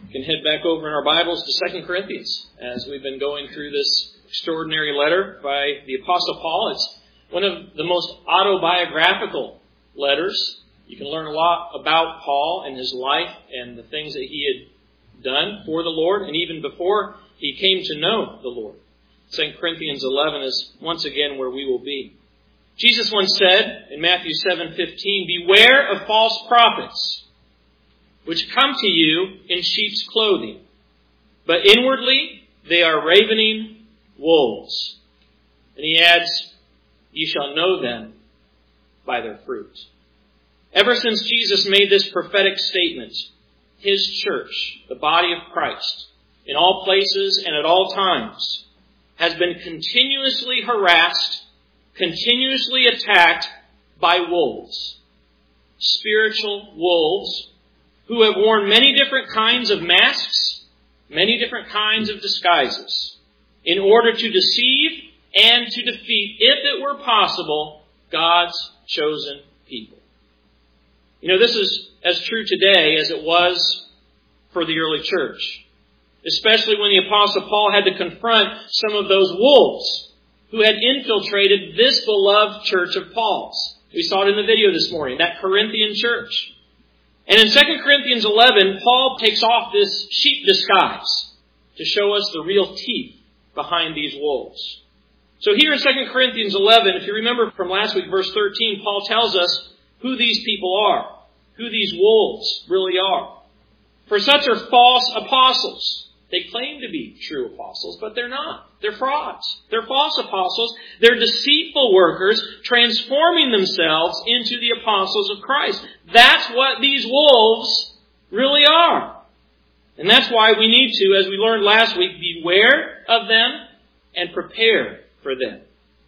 We can head back over in our Bibles to 2 Corinthians as we've been going through this extraordinary letter by the Apostle Paul. It's one of the most autobiographical letters. You can learn a lot about Paul and his life and the things that he had done for the Lord and even before he came to know the Lord. 2 Corinthians 11 is once again where we will be. Jesus once said in Matthew 7:15, "Beware of false prophets, which come to you in sheep's clothing, but inwardly they are ravening wolves." And he adds, "You shall know them by their fruit." Ever since Jesus made this prophetic statement, his church, the body of Christ, in all places and at all times, has been continuously harassed, continuously attacked by wolves. Spiritual wolves who have worn many different kinds of masks, many different kinds of disguises, in order to deceive and to defeat, if it were possible, God's chosen people. You know, this is as true today as it was for the early church, especially when the Apostle Paul had to confront some of those wolves who had infiltrated this beloved church of Paul's. We saw it in the video this morning, that Corinthian church. And in 2 Corinthians 11, Paul takes off this sheep disguise to show us the real teeth behind these wolves. So here in 2 Corinthians 11, if you remember from last week, verse 13, Paul tells us who these people are, who these wolves really are. For such are false apostles. They claim to be true apostles, but they're not. They're frauds. They're false apostles. They're deceitful workers transforming themselves into the apostles of Christ. That's what these wolves really are. And that's why we need to, as we learned last week, beware of them and prepare for them.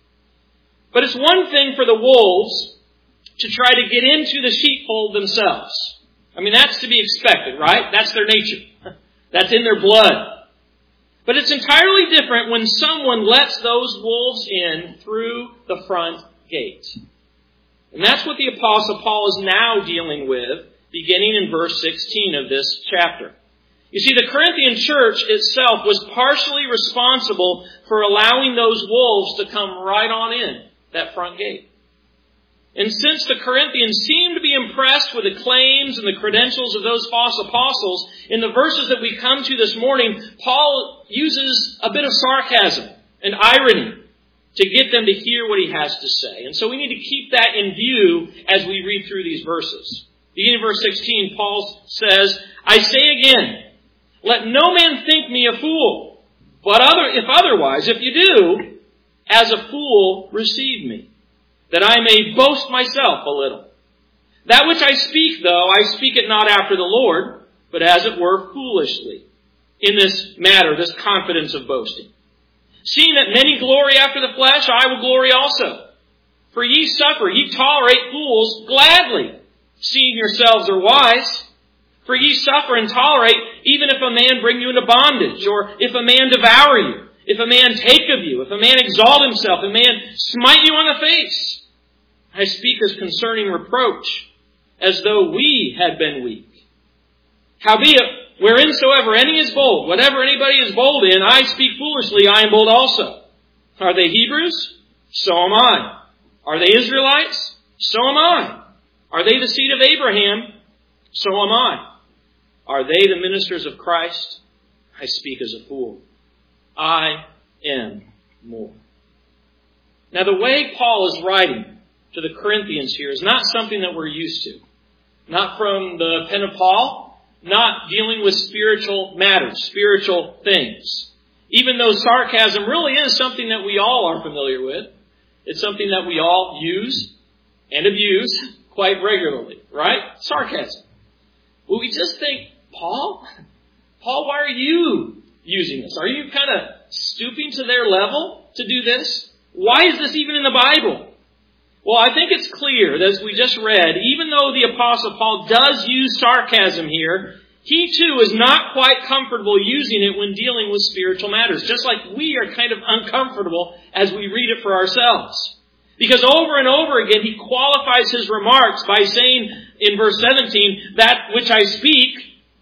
But it's one thing for the wolves to try to get into the sheepfold themselves. I mean, that's to be expected, right? That's their nature. That's in their blood. But it's entirely different when someone lets those wolves in through the front gate. And that's what the Apostle Paul is now dealing with, beginning in verse 16 of this chapter. You see, the Corinthian church itself was partially responsible for allowing those wolves to come right on in that front gate. And since the Corinthians seemed to be impressed with the claims and the credentials of those false apostles, in the verses that we come to this morning, Paul uses a bit of sarcasm and irony to get them to hear what he has to say. And so we need to keep that in view as we read through these verses. Beginning in verse 16, Paul says, "I say again, let no man think me a fool, but if you do, as a fool receive me, that I may boast myself a little. That which I speak, though, I speak it not after the Lord, but as it were foolishly. In this matter, this confidence of boasting. Seeing that many glory after the flesh, I will glory also. For ye suffer, ye tolerate fools gladly, seeing yourselves are wise. For ye suffer and tolerate, even if a man bring you into bondage, or if a man devour you, if a man take of you, if a man exalt himself, if a man smite you on the face. I speak as concerning reproach, as though we had been weak. Howbeit, whereinsoever any is bold, whatever anybody is bold in, I speak foolishly, I am bold also. Are they Hebrews? So am I. Are they Israelites? So am I. Are they the seed of Abraham? So am I. Are they the ministers of Christ? I speak as a fool. I am more." Now the way Paul is writing to the Corinthians here is not something that we're used to. Not from the pen of Paul, not dealing with spiritual matters, spiritual things. Even though sarcasm really is something that we all are familiar with. It's something that we all use and abuse quite regularly, right? Sarcasm. Well, we just think, Paul, why are you using this? Are you kind of stooping to their level to do this? Why is this even in the Bible? Well, I think it's clear that as we just read, even though the Apostle Paul does use sarcasm here, he too is not quite comfortable using it when dealing with spiritual matters, just like we are kind of uncomfortable as we read it for ourselves. Because over and over again, he qualifies his remarks by saying in verse 17, that which I speak,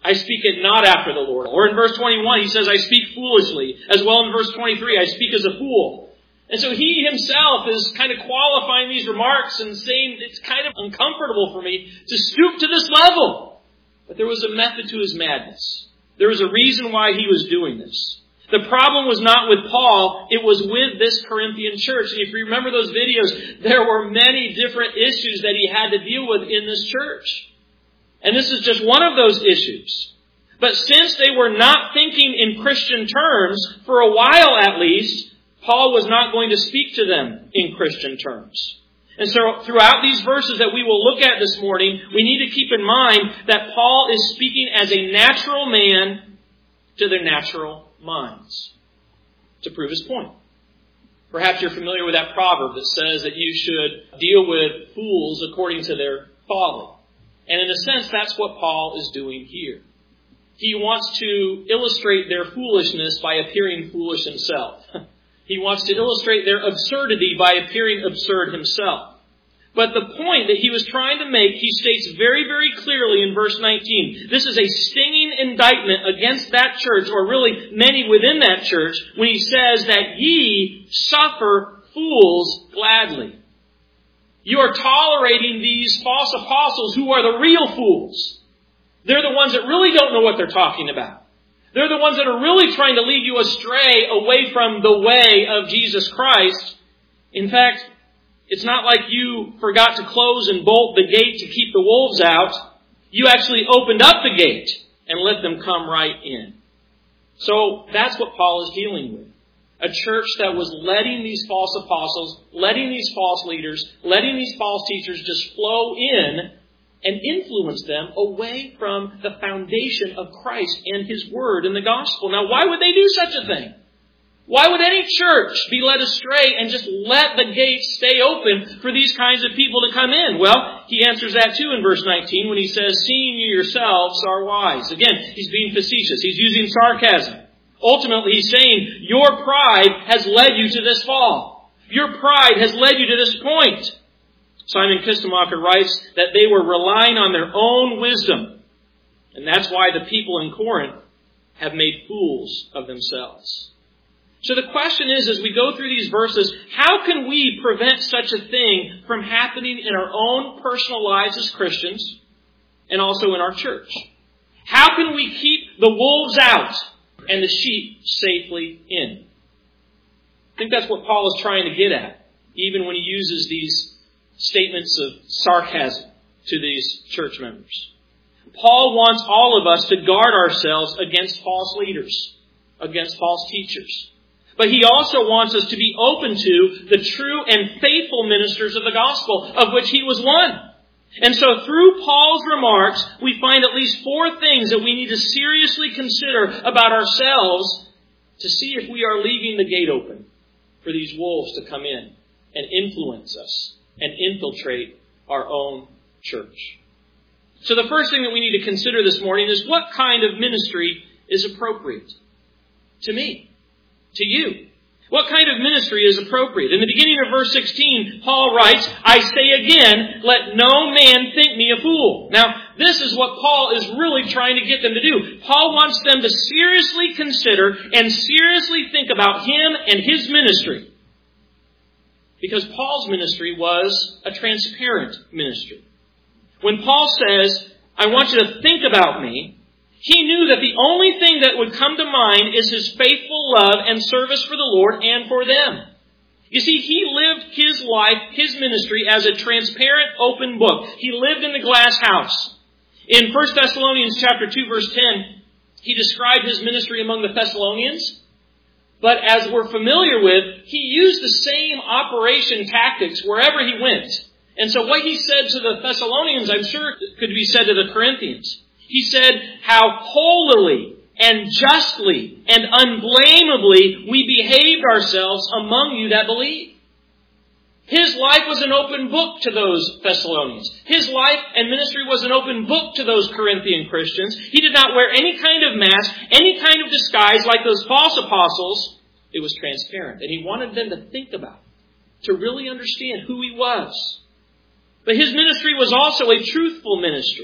I speak it not after the Lord. Or in verse 21, he says, I speak foolishly. As well in verse 23, I speak as a fool. And so he himself is kind of qualifying these remarks and saying it's kind of uncomfortable for me to stoop to this level. But there was a method to his madness. There was a reason why he was doing this. The problem was not with Paul, it was with this Corinthian church. And if you remember those videos, there were many different issues that he had to deal with in this church. And this is just one of those issues. But since they were not thinking in Christian terms, for a while at least, Paul was not going to speak to them in Christian terms. And so throughout these verses that we will look at this morning, we need to keep in mind that Paul is speaking as a natural man to their natural minds to prove his point. Perhaps you're familiar with that proverb that says that you should deal with fools according to their folly. And in a sense, that's what Paul is doing here. He wants to illustrate their foolishness by appearing foolish himself. He wants to illustrate their absurdity by appearing absurd himself. But the point that he was trying to make, he states very, very clearly in verse 19. This is a stinging indictment against that church, or really many within that church, when he says that ye suffer fools gladly. You are tolerating these false apostles who are the real fools. They're the ones that really don't know what they're talking about. They're the ones that are really trying to lead you astray away from the way of Jesus Christ. In fact, it's not like you forgot to close and bolt the gate to keep the wolves out. You actually opened up the gate and let them come right in. So that's what Paul is dealing with. A church that was letting these false apostles, letting these false leaders, letting these false teachers just flow in and influence them away from the foundation of Christ and His Word and the Gospel. Now, why would they do such a thing? Why would any church be led astray and just let the gates stay open for these kinds of people to come in? Well, he answers that too in verse 19 when he says, seeing you yourselves are wise. Again, he's being facetious. He's using sarcasm. Ultimately, he's saying, your pride has led you to this fall. Your pride has led you to this point. Simon Kistemacher writes that they were relying on their own wisdom. And that's why the people in Corinth have made fools of themselves. So the question is, as we go through these verses, how can we prevent such a thing from happening in our own personal lives as Christians and also in our church? How can we keep the wolves out and the sheep safely in? I think that's what Paul is trying to get at, even when he uses these statements of sarcasm to these church members. Paul wants all of us to guard ourselves against false leaders, against false teachers. But he also wants us to be open to the true and faithful ministers of the gospel, of which he was one. And so through Paul's remarks, we find at least 4 things that we need to seriously consider about ourselves to see if we are leaving the gate open for these wolves to come in and influence us and infiltrate our own church. So the first thing that we need to consider this morning is what kind of ministry is appropriate to me, to you. What kind of ministry is appropriate? In the beginning of verse 16, Paul writes, I say again, let no man think me a fool. Now, this is what Paul is really trying to get them to do. Paul wants them to seriously consider and seriously think about him and his ministry. Because Paul's ministry was a transparent ministry. When Paul says, I want you to think about me, he knew that the only thing that would come to mind is his faithful love and service for the Lord and for them. You see, he lived his life, his ministry, as a transparent, open book. He lived in the glass house. In 1 Thessalonians chapter 2, verse 10, he described his ministry among the Thessalonians. But as we're familiar with, he used the same operation tactics wherever he went. And so what he said to the Thessalonians, I'm sure could be said to the Corinthians. He said how holily and justly and unblameably we behaved ourselves among you that believe. His life was an open book to those Thessalonians. His life and ministry was an open book to those Corinthian Christians. He did not wear any kind of mask, any kind of disguise like those false apostles. It was transparent. And he wanted them to think about it, to really understand who he was. But his ministry was also a truthful ministry.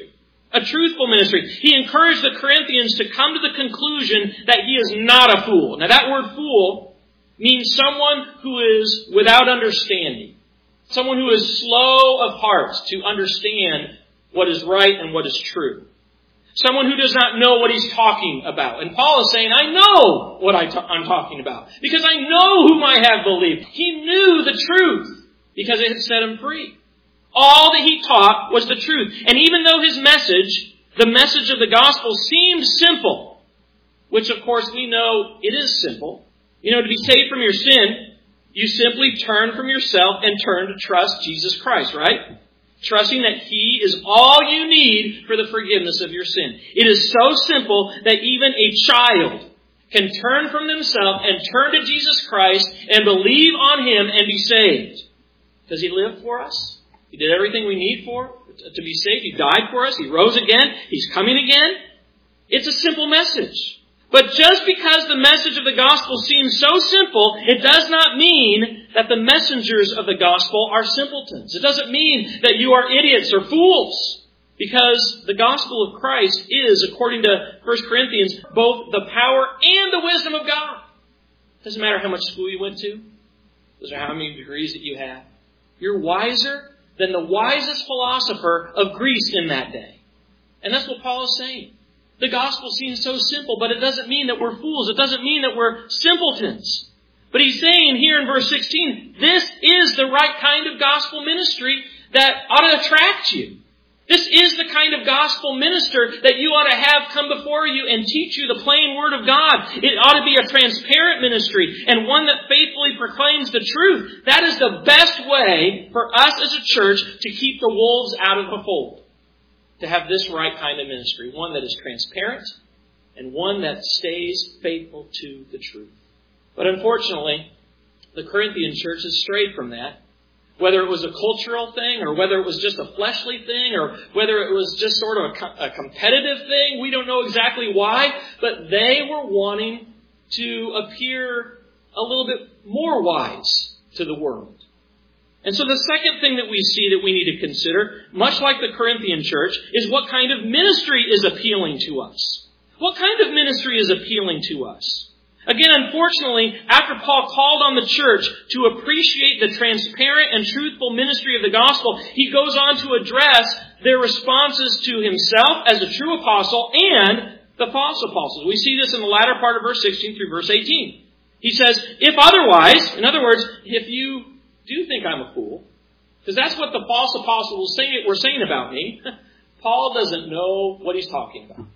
A truthful ministry. He encouraged the Corinthians to come to the conclusion that he is not a fool. Now that word fool means someone who is without understanding. Someone who is slow of heart to understand what is right and what is true. Someone who does not know what he's talking about. And Paul is saying, I know what I'm talking about. Because I know whom I have believed. He knew the truth because it had set him free. All that he taught was the truth. And even though his message, the message of the gospel, seemed simple, which of course we know it is simple. To be saved from your sin, you simply turn from yourself and turn to trust Jesus Christ, right? Trusting that He is all you need for the forgiveness of your sin. It is so simple that even a child can turn from themselves and turn to Jesus Christ and believe on Him and be saved. Because He lived for us. He did everything we need to be saved. He died for us. He rose again. He's coming again. It's a simple message. But just because the message of the gospel seems so simple, it does not mean that the messengers of the gospel are simpletons. It doesn't mean that you are idiots or fools. Because the gospel of Christ is, according to 1 Corinthians, both the power and the wisdom of God. It doesn't matter how much school you went to. It doesn't matter how many degrees that you have. You're wiser than the wisest philosopher of Greece in that day. And that's what Paul is saying. The gospel seems so simple, but it doesn't mean that we're fools. It doesn't mean that we're simpletons. But he's saying here in verse 16, this is the right kind of gospel ministry that ought to attract you. This is the kind of gospel minister that you ought to have come before you and teach you the plain word of God. It ought to be a transparent ministry and one that faithfully proclaims the truth. That is the best way for us as a church to keep the wolves out of the fold. To have this right kind of ministry. One that is transparent and one that stays faithful to the truth. But unfortunately, the Corinthian church has strayed from that. Whether it was a cultural thing or whether it was just a fleshly thing or whether it was just sort of a competitive thing, we don't know exactly why, but they were wanting to appear a little bit more wise to the world. And so the second thing that we see that we need to consider, much like the Corinthian church, is what kind of ministry is appealing to us. What kind of ministry is appealing to us? Again, unfortunately, after Paul called on the church to appreciate the transparent and truthful ministry of the gospel, he goes on to address their responses to himself as a true apostle and the false apostles. We see this in the latter part of verse 16 through verse 18. He says, if otherwise, in other words, if you do think I'm a fool, because that's what the false apostles were saying about me, Paul doesn't know what he's talking about.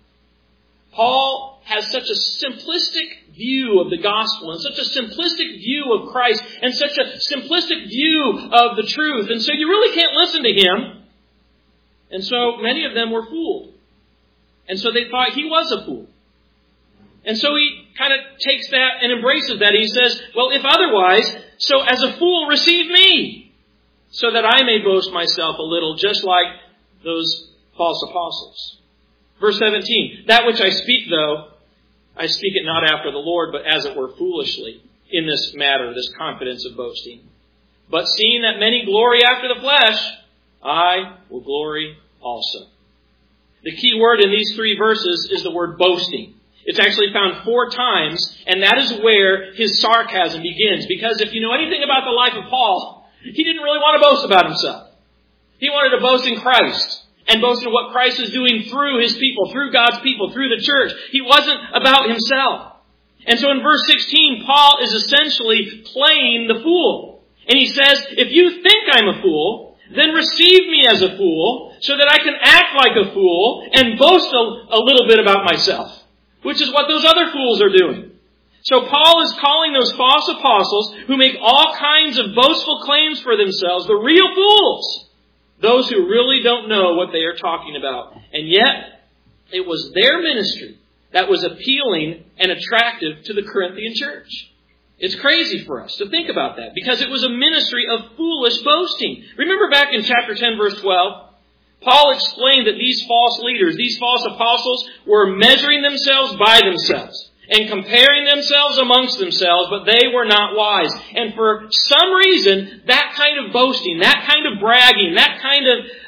Paul has such a simplistic view of the gospel and such a simplistic view of Christ and such a simplistic view of the truth. And so you really can't listen to him. And so many of them were fooled. And so they thought he was a fool. And so he kind of takes that and embraces that. He says, well, if otherwise, so as a fool receive me, so that I may boast myself a little, just like those false apostles. Verse 17, that which I speak, though, I speak it not after the Lord, but as it were foolishly, in this matter, this confidence of boasting. But seeing that many glory after the flesh, I will glory also. The key word in these 3 verses is the word boasting. It's actually found 4 times, and that is where his sarcasm begins. Because if you know anything about the life of Paul, he didn't really want to boast about himself. He wanted to boast in Christ. And boast in what Christ is doing through His people, through God's people, through the church. He wasn't about himself. And so in verse 16, Paul is essentially playing the fool. And he says, if you think I'm a fool, then receive me as a fool, so that I can act like a fool and boast a little bit about myself. Which is what those other fools are doing. So Paul is calling those false apostles who make all kinds of boastful claims for themselves the real fools. Those who really don't know what they are talking about. And yet, it was their ministry that was appealing and attractive to the Corinthian church. It's crazy for us to think about that, because it was a ministry of foolish boasting. Remember back in chapter 10, verse 12? Paul explained that these false leaders, these false apostles, were measuring themselves by themselves and comparing themselves amongst themselves, but they were not wise. And for some reason, that kind of boasting, that kind of bragging, that kind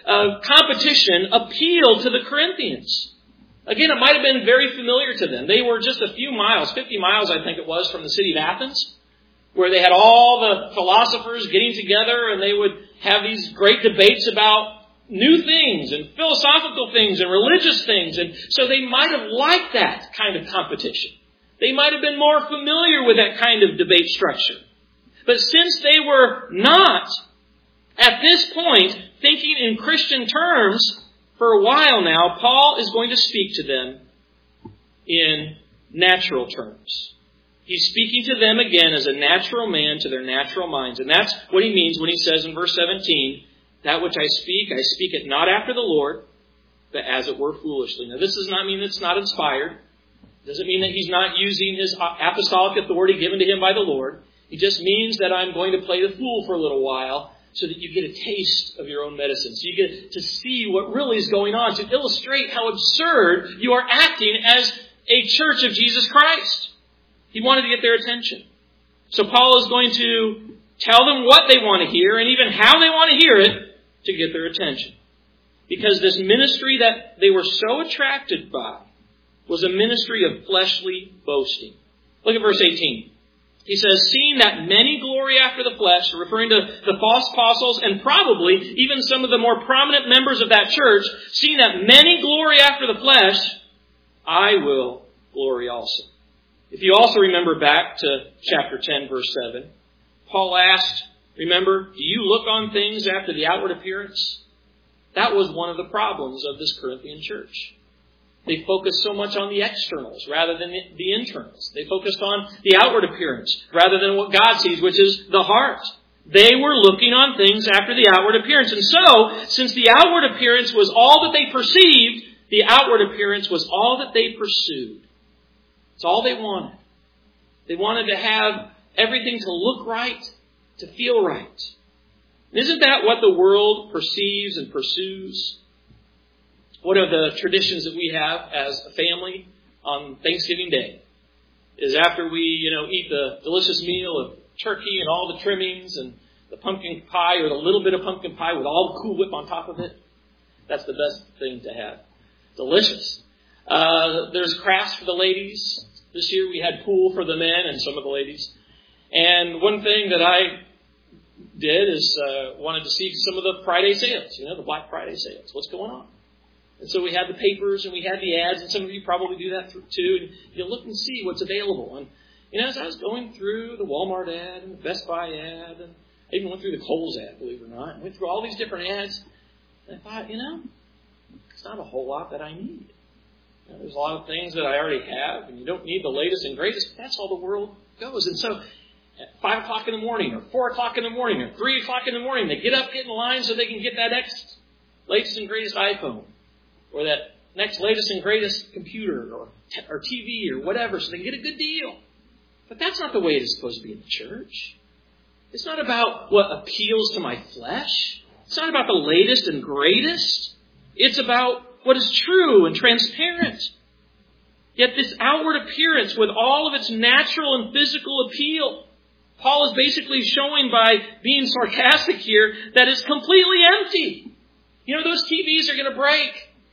competition appealed to the Corinthians. Again, it might have been very familiar to them. They were just a few miles, 50 miles I think it was, from the city of Athens, where they had all the philosophers getting together and they would have these great debates about new things and philosophical things and religious things. And so they might have liked that kind of competition. They might have been more familiar with that kind of debate structure. But since they were not, at this point, thinking in Christian terms for a while now, Paul is going to speak to them in natural terms. He's speaking to them again as a natural man to their natural minds. And that's what he means when he says in verse 17, that which I speak it not after the Lord, but as it were foolishly. Now this does not mean it's not inspired. It doesn't mean that he's not using his apostolic authority given to him by the Lord. It just means that I'm going to play the fool for a little while so that you get a taste of your own medicine. So you get to see what really is going on, to illustrate how absurd you are acting as a church of Jesus Christ. He wanted to get their attention. So Paul is going to tell them what they want to hear and even how they want to hear it to get their attention. Because this ministry that they were so attracted by was a ministry of fleshly boasting. Look at verse 18. He says, seeing that many glory after the flesh, referring to the false apostles and probably even some of the more prominent members of that church, seeing that many glory after the flesh, I will glory also. If you also remember back to chapter 10, verse 7, Paul asked, remember, do you look on things after the outward appearance? That was one of the problems of this Corinthian church. They focused so much on the externals rather than the internals. They focused on the outward appearance rather than what God sees, which is the heart. They were looking on things after the outward appearance. And so, since the outward appearance was all that they perceived, the outward appearance was all that they pursued. It's all they wanted. They wanted to have everything to look right, to feel right. Isn't that what the world perceives and pursues? One of the traditions that we have as a family on Thanksgiving Day is after we, eat the delicious meal of turkey and all the trimmings and the pumpkin pie or the little bit of pumpkin pie with all the Cool Whip on top of it. That's the best thing to have. Delicious. There's crafts for the ladies. This year we had pool for the men and some of the ladies. And one thing that I did is wanted to see some of the Friday sales, the Black Friday sales. What's going on? And so we had the papers and we had the ads, and some of you probably do that too. And you look and see what's available. And as I was going through the Walmart ad and the Best Buy ad, and I even went through the Kohl's ad, believe it or not, and went through all these different ads, and I thought, it's not a whole lot that I need. There's a lot of things that I already have, and you don't need the latest and greatest. That's how the world goes. And so at 5 o'clock in the morning, or 4 o'clock in the morning, or 3 o'clock in the morning, they get up, get in line so they can get that next latest and greatest iPhone, or that next latest and greatest computer, or TV, or whatever, so they can get a good deal. But that's not the way it is supposed to be in the church. It's not about what appeals to my flesh. It's not about the latest and greatest. It's about what is true and transparent. Yet this outward appearance with all of its natural and physical appeal, Paul is basically showing by being sarcastic here that it's completely empty. Those TVs are going to break.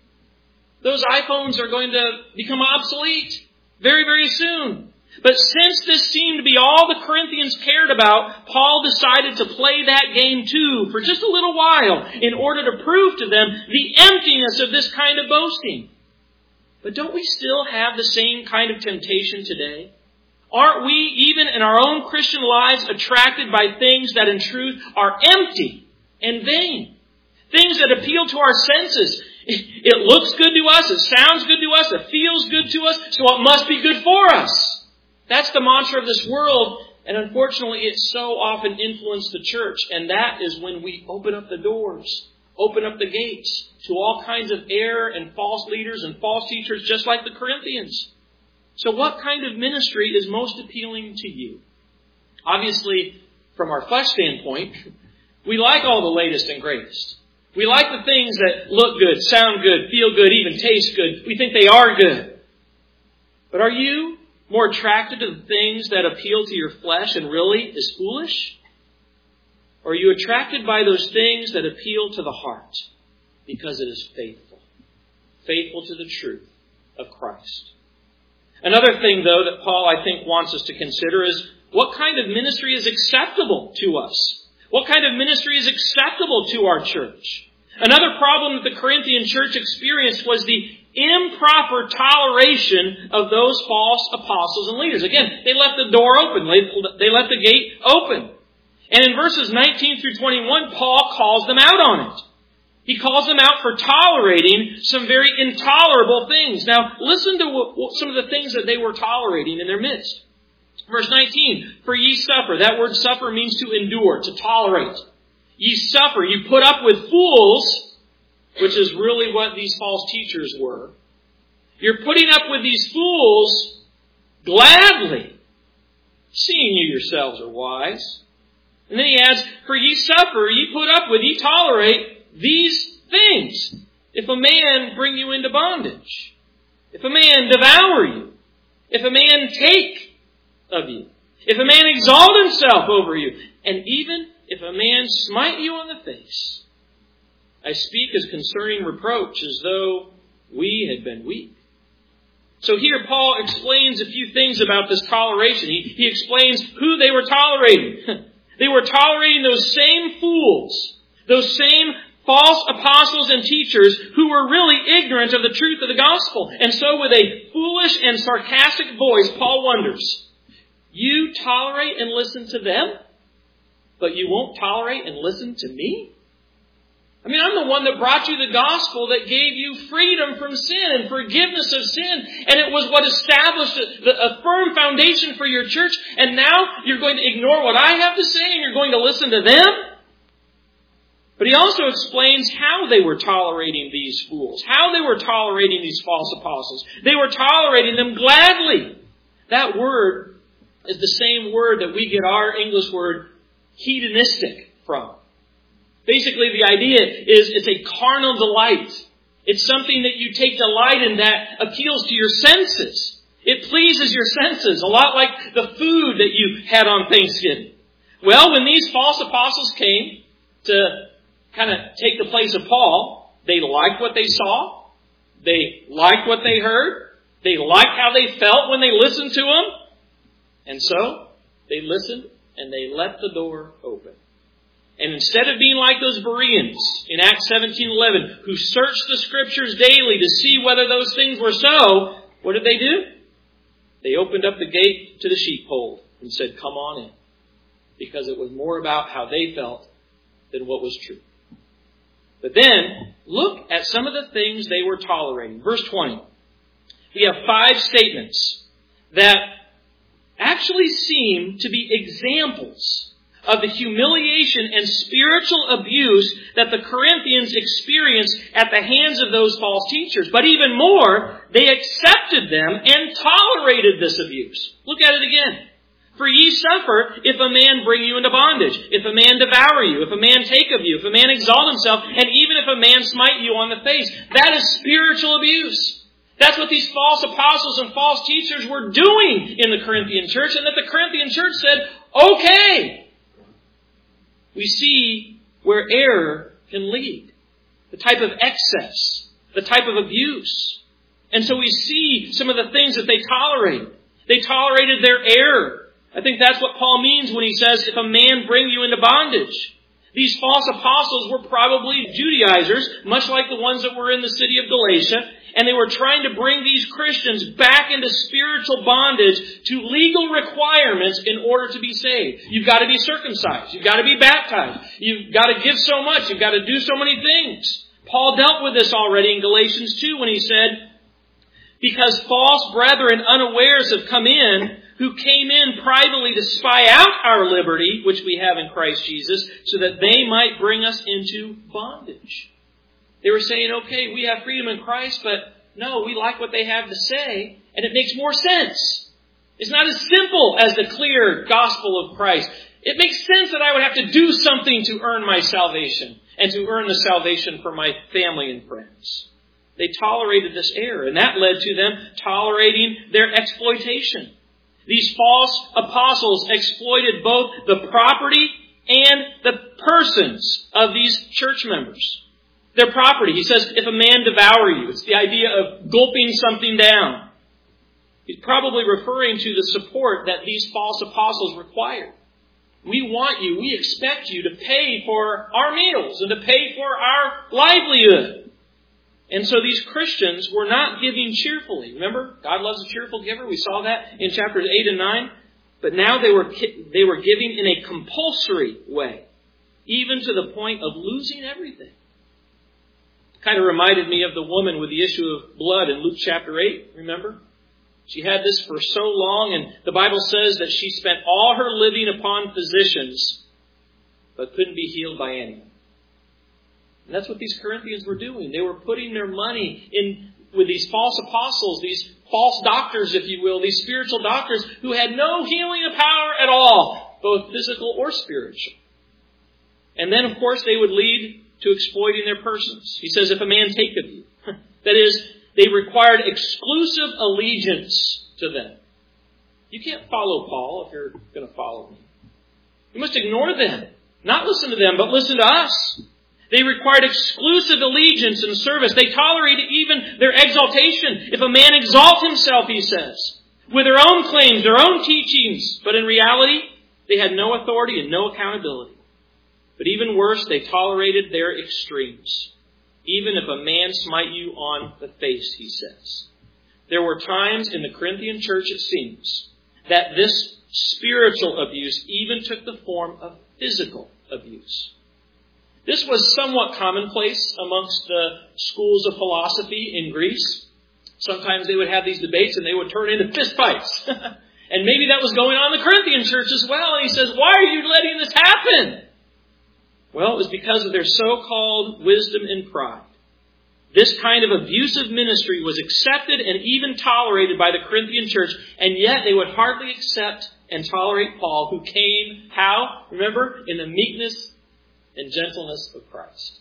Those iPhones are going to become obsolete very, very soon. But since this seemed to be all the Corinthians cared about, Paul decided to play that game too for just a little while in order to prove to them the emptiness of this kind of boasting. But don't we still have the same kind of temptation today? Aren't we, even in our own Christian lives, attracted by things that in truth are empty and vain? Things that appeal to our senses. It looks good to us, it sounds good to us, it feels good to us, so it must be good for us. That's the mantra of this world, and unfortunately it so often influenced the church, and that is when we open up the doors, open up the gates to all kinds of error and false leaders and false teachers just like the Corinthians. So what kind of ministry is most appealing to you? Obviously, from our flesh standpoint, we like all the latest and greatest. We like the things that look good, sound good, feel good, even taste good. We think they are good. But are you more attracted to the things that appeal to your flesh and really is foolish? Or are you attracted by those things that appeal to the heart? Because it is faithful. Faithful to the truth of Christ. Another thing, though, that Paul, I think, wants us to consider is what kind of ministry is acceptable to us? What kind of ministry is acceptable to our church? Another problem that the Corinthian church experienced was the improper toleration of those false apostles and leaders. Again, they left the door open. They left the gate open. And in verses 19 through 21, Paul calls them out on it. He calls them out for tolerating some very intolerable things. Now, listen to some of the things that they were tolerating in their midst. Verse 19, for ye suffer. That word suffer means to endure, to tolerate. Ye suffer. You put up with fools, which is really what these false teachers were. You're putting up with these fools gladly, seeing you yourselves are wise. And then he adds, for ye suffer, ye put up with, ye tolerate these things. If a man bring you into bondage, if a man devour you, if a man take of you, if a man exalt himself over you, and even if a man smite you on the face. I speak as concerning reproach, as though we had been weak. So here Paul explains a few things about this toleration. He explains who they were tolerating. They were tolerating those same fools, those same false apostles and teachers who were really ignorant of the truth of the gospel. And so with a foolish and sarcastic voice, Paul wonders, you tolerate and listen to them, but you won't tolerate and listen to me? I mean, I'm the one that brought you the gospel that gave you freedom from sin and forgiveness of sin. And it was what established a firm foundation for your church. And now you're going to ignore what I have to say and you're going to listen to them? But he also explains how they were tolerating these fools, how they were tolerating these false apostles. They were tolerating them gladly. That word is the same word that we get our English word hedonistic from. Basically, the idea is it's a carnal delight. It's something that you take delight in that appeals to your senses. It pleases your senses, a lot like the food that you had on Thanksgiving. Well, when these false apostles came to kind of take the place of Paul, they liked what they saw. They liked what they heard. They liked how they felt when they listened to him. And so, they listened and they let the door open. And instead of being like those Bereans in Acts 17:11, who searched the Scriptures daily to see whether those things were so, what did they do? They opened up the gate to the sheepfold and said, come on in. Because it was more about how they felt than what was true. But then, look at some of the things they were tolerating. Verse 20. We have 5 statements that actually seem to be examples of the humiliation and spiritual abuse that the Corinthians experienced at the hands of those false teachers. But even more, they accepted them and tolerated this abuse. Look at it again. For ye suffer if a man bring you into bondage, if a man devour you, if a man take of you, if a man exalt himself, and even if a man smite you on the face. That is spiritual abuse. That's what these false apostles and false teachers were doing in the Corinthian church, and that the Corinthian church said, okay. We see where error can lead. The type of excess. The type of abuse. And so we see some of the things that they tolerated. They tolerated their error. I think that's what Paul means when he says, if a man bring you into bondage. These false apostles were probably Judaizers, much like the ones that were in the city of Galatia, and they were trying to bring these Christians back into spiritual bondage to legal requirements in order to be saved. You've got to be circumcised. You've got to be baptized. You've got to give so much. You've got to do so many things. Paul dealt with this already in Galatians 2 when he said, because false brethren unawares have come in, who came in privately to spy out our liberty, which we have in Christ Jesus, so that they might bring us into bondage. They were saying, okay, we have freedom in Christ, but no, we like what they have to say, and it makes more sense. It's not as simple as the clear gospel of Christ. It makes sense that I would have to do something to earn my salvation, and to earn the salvation for my family and friends. They tolerated this error, and that led to them tolerating their exploitation. These false apostles exploited both the property and the persons of these church members. their property. He says, if a man devour you, it's the idea of gulping something down. He's probably referring to the support that these false apostles required. We want you, we expect you to pay for our meals and to pay for our livelihood. And so these Christians were not giving cheerfully. Remember, God loves a cheerful giver. We saw that in chapters 8 and 9. But now they were giving in a compulsory way, even to the point of losing everything. Kind of reminded me of the woman with the issue of blood in Luke chapter 8, remember? She had this for so long, and the Bible says that she spent all her living upon physicians, but couldn't be healed by anyone. And that's what these Corinthians were doing. They were putting their money in with these false apostles, these false doctors, if you will, these spiritual doctors who had no healing power at all, both physical or spiritual. And then, of course, they would lead to exploiting their persons. He says, if a man take of you, that is, they required exclusive allegiance to them. You can't follow Paul if you're going to follow me. You must ignore them. Not listen to them, but listen to us. They required exclusive allegiance and service. They tolerated even their exaltation. If a man exalt himself, he says, with their own claims, their own teachings, but in reality, they had no authority and no accountability. But even worse, they tolerated their extremes. Even if a man smite you on the face, he says. There were times in the Corinthian church, it seems, that this spiritual abuse even took the form of physical abuse. This was somewhat commonplace amongst the schools of philosophy in Greece. Sometimes they would have these debates and they would turn into fistfights. And maybe that was going on in the Corinthian church as well. And he says, why are you letting this happen? Well, it was because of their so-called wisdom and pride. This kind of abusive ministry was accepted and even tolerated by the Corinthian church, and yet they would hardly accept and tolerate Paul, who came, how? Remember, in the meekness and gentleness of Christ.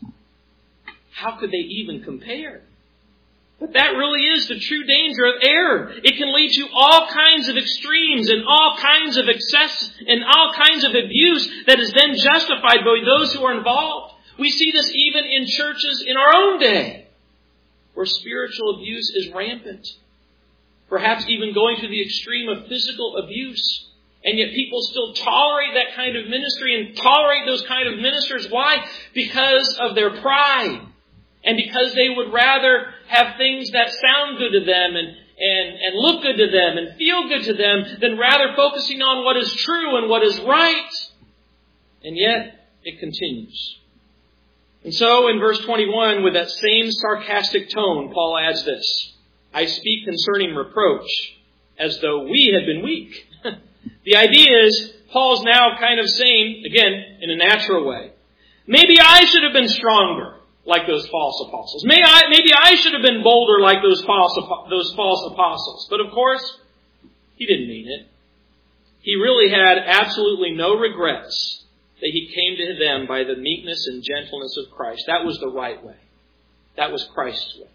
How could they even compare? But that really is the true danger of error. It can lead to all kinds of extremes and all kinds of excess and all kinds of abuse that is then justified by those who are involved. We see this even in churches in our own day, where spiritual abuse is rampant. Perhaps even going to the extreme of physical abuse. And yet people still tolerate that kind of ministry and tolerate those kind of ministers. Why? Because of their pride. And because they would rather have things that sound good to them and look good to them and feel good to them than rather focusing on what is true and what is right. And yet it continues. And so in verse 21, with that same sarcastic tone, Paul adds this: I speak concerning reproach as though we had been weak. The idea is, Paul's now kind of saying, again, in a natural way, maybe I should have been stronger like those false apostles. Maybe I should have been bolder like those false apostles. But of course, he didn't mean it. He really had absolutely no regrets that he came to them by the meekness and gentleness of Christ. That was the right way. That was Christ's way.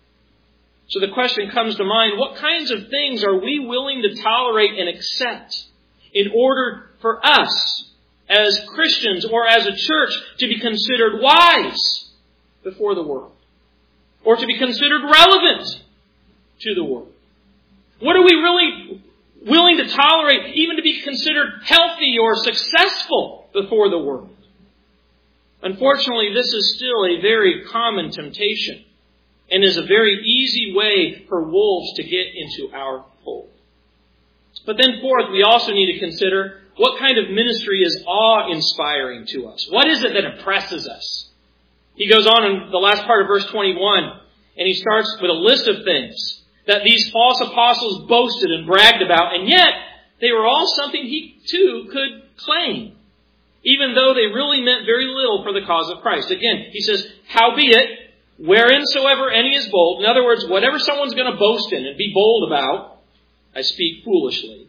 So the question comes to mind, what kinds of things are we willing to tolerate and accept in order for us as Christians or as a church to be considered wise before the world, or to be considered relevant to the world? What are we really willing to tolerate, even to be considered healthy or successful before the world? Unfortunately, this is still a very common temptation and is a very easy way for wolves to get into our fold. But then fourth, we also need to consider what kind of ministry is awe-inspiring to us. What is it that impresses us? He goes on in the last part of verse 21, and he starts with a list of things that these false apostles boasted and bragged about, and yet they were all something he too could claim, even though they really meant very little for the cause of Christ. Again, he says, howbeit, whereinsoever any is bold, in other words, whatever someone's going to boast in and be bold about, I speak foolishly.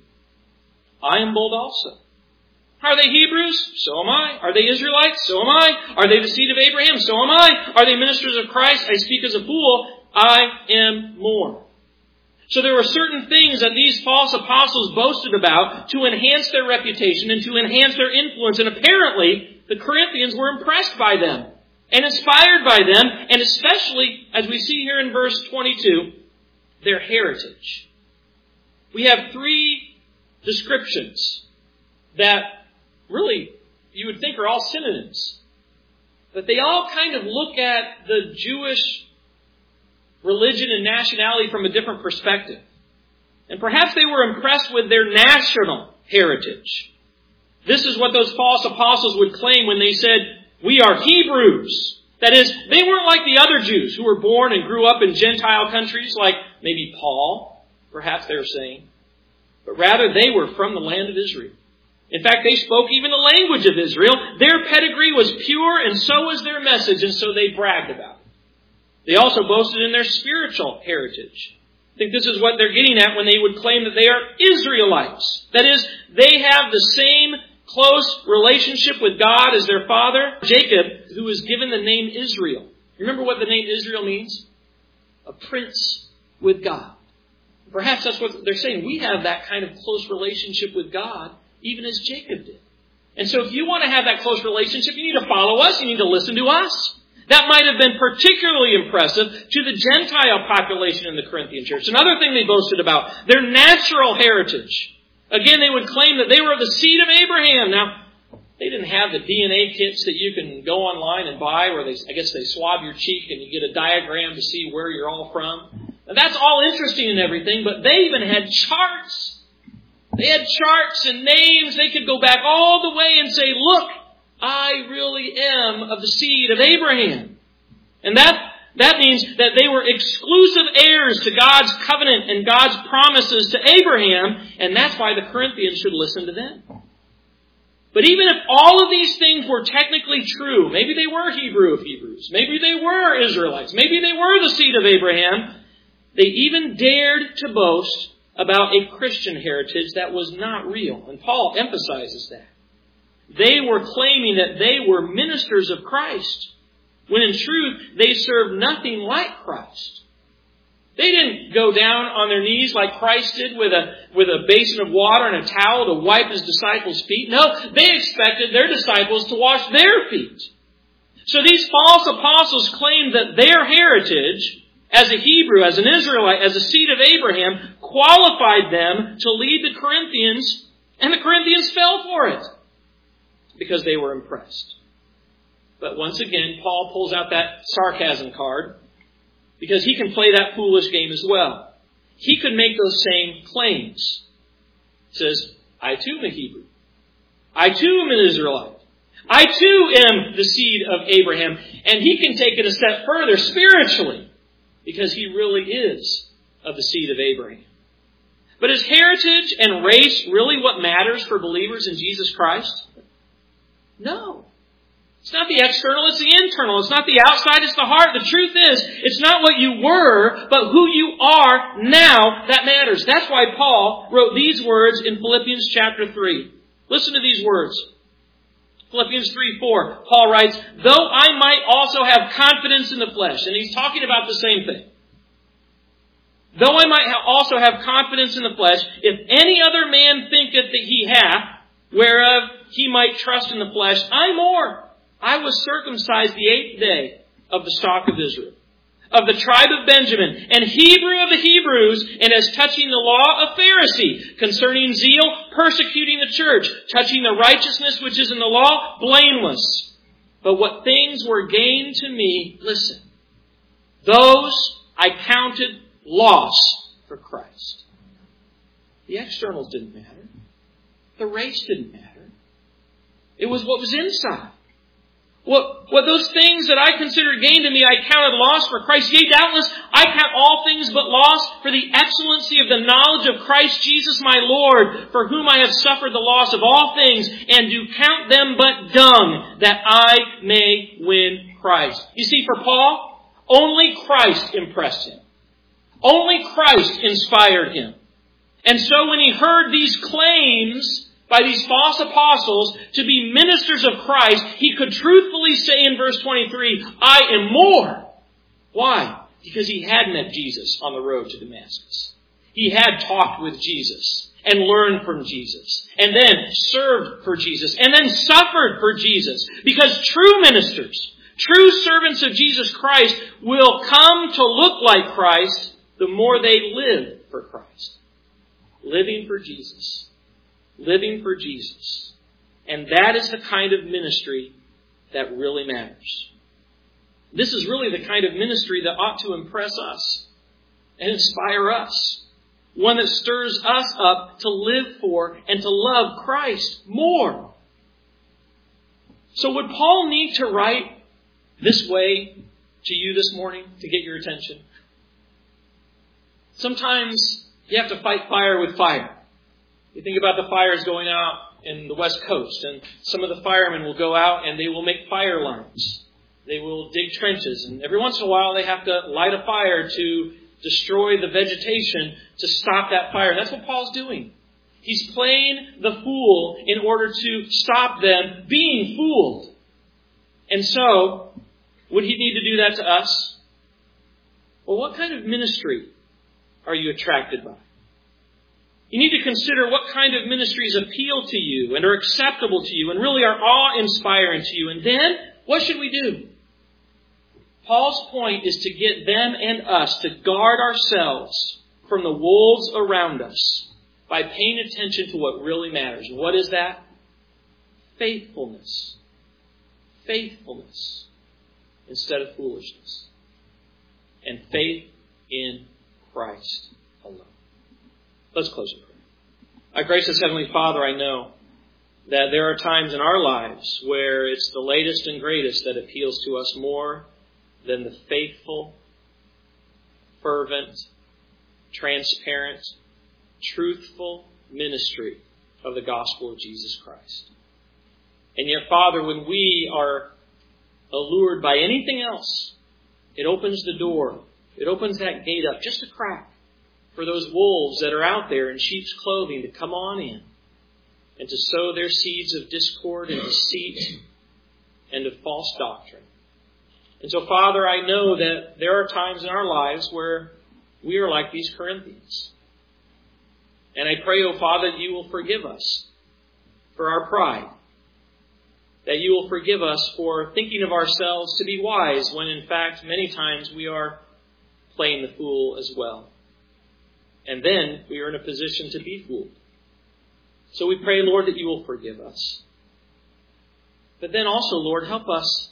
I am bold also. Are they Hebrews? So am I. Are they Israelites? So am I. Are they the seed of Abraham? So am I. Are they ministers of Christ? I speak as a fool. I am more. So there were certain things that these false apostles boasted about to enhance their reputation and to enhance their influence. And apparently, the Corinthians were impressed by them and inspired by them, and especially, as we see here in verse 22, their heritage. We have three descriptions that really you would think are all synonyms. But they all kind of look at the Jewish religion and nationality from a different perspective. And perhaps they were impressed with their national heritage. This is what those false apostles would claim when they said, "We are Hebrews." That is, they weren't like the other Jews who were born and grew up in Gentile countries like maybe Paul, perhaps they were saying. But rather they were from the land of Israel. In fact, they spoke even the language of Israel. Their pedigree was pure, and so was their message, and so they bragged about it. They also boasted in their spiritual heritage. I think this is what they're getting at when they would claim that they are Israelites. That is, they have the same close relationship with God as their father, Jacob, who was given the name Israel. Remember what the name Israel means? A prince with God. Perhaps that's what they're saying. We have that kind of close relationship with God, even as Jacob did. And so if you want to have that close relationship, you need to follow us. You need to listen to us. That might have been particularly impressive to the Gentile population in the Corinthian church. Another thing they boasted about, their natural heritage. Again, they would claim that they were of the seed of Abraham. Now, they didn't have the DNA kits that you can go online and buy where they swab your cheek and you get a diagram to see where you're all from. Now, that's all interesting and everything, but they even had charts. They had charts and names. They could go back all the way and say, "Look, I really am of the seed of Abraham." And that means that they were exclusive heirs to God's covenant and God's promises to Abraham, and that's why the Corinthians should listen to them. But even if all of these things were technically true, maybe they were Hebrew of Hebrews, maybe they were Israelites, maybe they were the seed of Abraham, they even dared to boast about a Christian heritage that was not real. And Paul emphasizes that. They were claiming that they were ministers of Christ, when in truth they served nothing like Christ. They didn't go down on their knees like Christ did with a basin of water and a towel to wipe his disciples' feet. No, they expected their disciples to wash their feet. So these false apostles claimed that their heritage as a Hebrew, as an Israelite, as a seed of Abraham, qualified them to lead the Corinthians, and the Corinthians fell for it because they were impressed. But once again, Paul pulls out that sarcasm card because he can play that foolish game as well. He could make those same claims. He says, "I too am a Hebrew. I too am an Israelite. I too am the seed of Abraham." And he can take it a step further spiritually because he really is of the seed of Abraham. But is heritage and race really what matters for believers in Jesus Christ? No. It's not the external, it's the internal. It's not the outside, it's the heart. The truth is, it's not what you were, but who you are now that matters. That's why Paul wrote these words in Philippians chapter 3. Listen to these words. Philippians 3:4, Paul writes, "Though I might also have confidence in the flesh." And he's talking about the same thing. "Though I might also have confidence in the flesh, if any other man thinketh that he hath, whereof he might trust in the flesh, I more. I was circumcised the 8th day of the stock of Israel, of the tribe of Benjamin, and Hebrew of the Hebrews, and as touching the law, a Pharisee, concerning zeal, persecuting the church, touching the righteousness which is in the law, blameless. But what things were gained to me," listen, "those I counted loss for Christ." The externals didn't matter. The race didn't matter. It was what was inside. What those things that I considered gain to me, I counted loss for Christ. Yea, doubtless, I count all things but loss for the excellency of the knowledge of Christ Jesus my Lord, for whom I have suffered the loss of all things, and do count them but dung, that I may win Christ. You see, for Paul, only Christ impressed him. Only Christ inspired him. And so when he heard these claims by these false apostles to be ministers of Christ, he could truthfully say in verse 23, "I am more." Why? Because he had met Jesus on the road to Damascus. He had talked with Jesus and learned from Jesus, and then served for Jesus, and then suffered for Jesus. Because true ministers, True servants of Jesus Christ will come to look like Christ the more they live for Christ. Living for Jesus. Living for Jesus. And that is the kind of ministry that really matters. This is really the kind of ministry that ought to impress us and inspire us. One that stirs us up to live for and to love Christ more. So would Paul need to write this way to you this morning to get your attention? Sometimes you have to fight fire with fire. You think about the fires going out in the West Coast, and some of the firemen will go out and they will make fire lines. They will dig trenches, and every once in a while they have to light a fire to destroy the vegetation to stop that fire. That's what Paul's doing. He's playing the fool in order to stop them being fooled. And so, would he need to do that to us? Well, what kind of ministry are you attracted by? You need to consider what kind of ministries appeal to you and are acceptable to you and really are awe-inspiring to you. And then, what should we do? Paul's point is to get them and us to guard ourselves from the wolves around us by paying attention to what really matters. And what is that? Faithfulness. Faithfulness instead of foolishness. And faith in Christ alone. Let's close in prayer. Our gracious Heavenly Father, I know that there are times in our lives where it's the latest and greatest that appeals to us more than the faithful, fervent, transparent, truthful ministry of the gospel of Jesus Christ. And yet, Father, when we are allured by anything else, it opens the door. It opens that gate up just a crack for those wolves that are out there in sheep's clothing to come on in and to sow their seeds of discord and deceit and of false doctrine. And so, Father, I know that there are times in our lives where we are like these Corinthians. And I pray, O Father, that you will forgive us for our pride. That you will forgive us for thinking of ourselves to be wise when, in fact, many times we are playing the fool as well. And then we are in a position to be fooled. So we pray, Lord, that you will forgive us. But then also, Lord, help us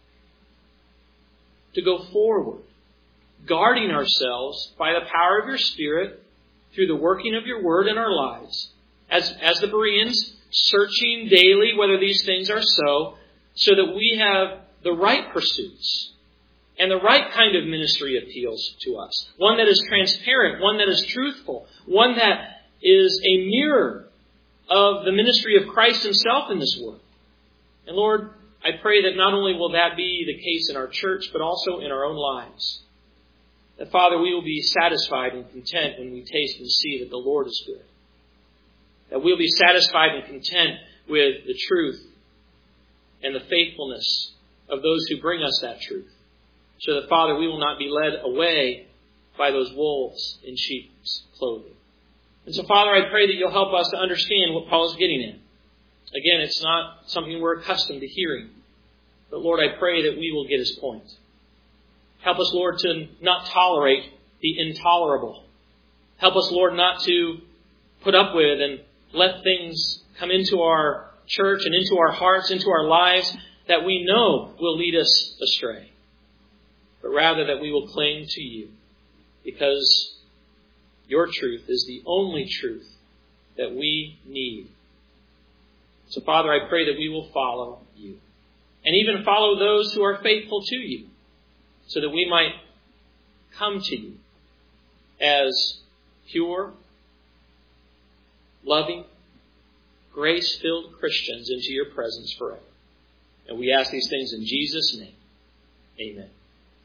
to go forward, guarding ourselves by the power of your Spirit through the working of your word in our lives. As the Bereans, searching daily whether these things are so that we have the right pursuits and the right kind of ministry appeals to us. One that is transparent, one that is truthful, one that is a mirror of the ministry of Christ himself in this world. And Lord, I pray that not only will that be the case in our church, but also in our own lives. That, Father, we will be satisfied and content when we taste and see that the Lord is good. That we'll be satisfied and content with the truth and the faithfulness of those who bring us that truth. So that, Father, we will not be led away by those wolves in sheep's clothing. And so, Father, I pray that you'll help us to understand what Paul is getting at. Again, it's not something we're accustomed to hearing. But, Lord, I pray that we will get his point. Help us, Lord, to not tolerate the intolerable. Help us, Lord, not to put up with and let things come into our church and into our hearts, into our lives, that we know will lead us astray. But rather that we will cling to you, because your truth is the only truth that we need. So, Father, I pray that we will follow you, and even follow those who are faithful to you, so that we might come to you as pure, loving, grace-filled Christians into your presence forever. And we ask these things in Jesus' name. Amen.